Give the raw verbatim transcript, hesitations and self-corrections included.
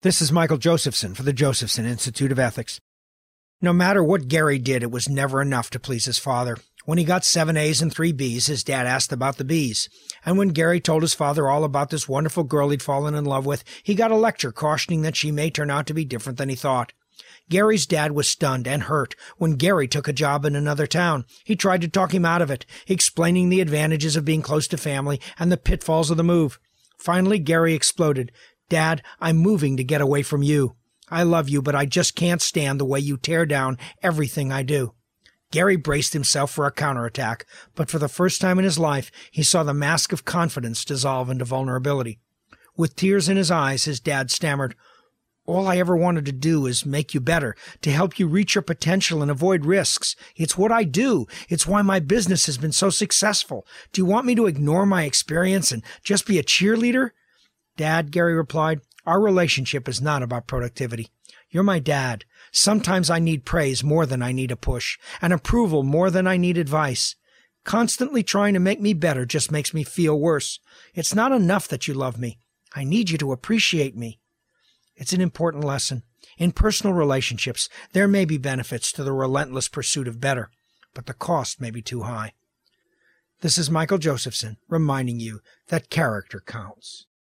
This is Michael Josephson for the Josephson Institute of Ethics. No matter what Gary did, it was never enough to please his father. When he got seven A's and three B's, his dad asked about the B's. And when Gary told his father all about this wonderful girl he'd fallen in love with, he got a lecture cautioning that she may turn out to be different than he thought. Gary's dad was stunned and hurt when Gary took a job in another town. He tried to talk him out of it, explaining the advantages of being close to family and the pitfalls of the move. Finally, Gary exploded. "Dad, I'm moving to get away from you. I love you, but I just can't stand the way you tear down everything I do." Gary braced himself for a counterattack, but for the first time in his life, he saw the mask of confidence dissolve into vulnerability. With tears in his eyes, his dad stammered, "All I ever wanted to do is make you better, to help you reach your potential and avoid risks. It's what I do. It's why my business has been so successful. Do you want me to ignore my experience and just be a cheerleader?" "Dad," Gary replied, "our relationship is not about productivity. You're my dad. Sometimes I need praise more than I need a push, and approval more than I need advice. Constantly trying to make me better just makes me feel worse. It's not enough that you love me. I need you to appreciate me." It's an important lesson. In personal relationships, there may be benefits to the relentless pursuit of better, but the cost may be too high. This is Michael Josephson reminding you that character counts.